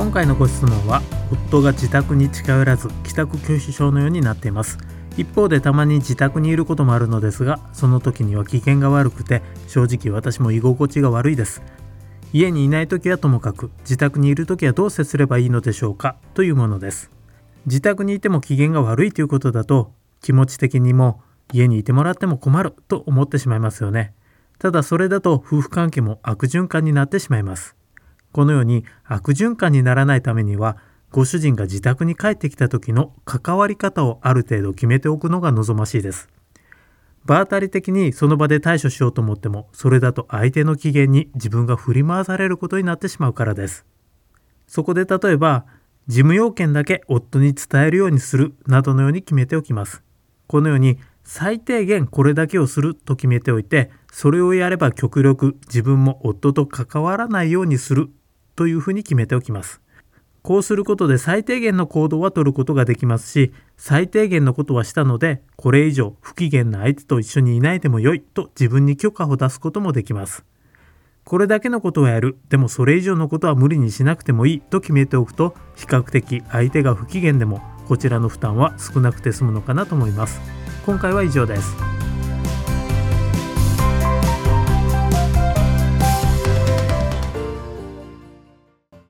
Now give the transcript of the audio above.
今回のご質問は、夫が自宅に近寄らず帰宅拒否症のようになっています。一方でたまに自宅にいることもあるのですが、その時には機嫌が悪くて、正直私も居心地が悪いです。家にいない時はともかく、自宅にいる時はどう接すればいいのでしょうか、というものです。自宅にいても機嫌が悪いということだと、気持ち的にも家にいてもらっても困ると思ってしまいますよね。ただそれだと夫婦関係も悪循環になってしまいます。このように悪循環にならないためには、ご主人が自宅に帰ってきた時の関わり方をある程度決めておくのが望ましいです。場当たり的にその場で対処しようと思っても、それだと相手の機嫌に自分が振り回されることになってしまうからです。そこで例えば、事務要件だけ夫に伝えるようにするなどのように決めておきます。このように最低限これだけをすると決めておいて、それをやれば極力自分も夫と関わらないようにするというふうに決めておきます。こうすることで最低限の行動は取ることができますし、最低限のことはしたので、これ以上不機嫌な相手と一緒にいないでもよいと自分に許可を出すこともできます。これだけのことをやる、でもそれ以上のことは無理にしなくてもいいと決めておくと、比較的相手が不機嫌でもこちらの負担は少なくて済むのかなと思います。今回は以上です。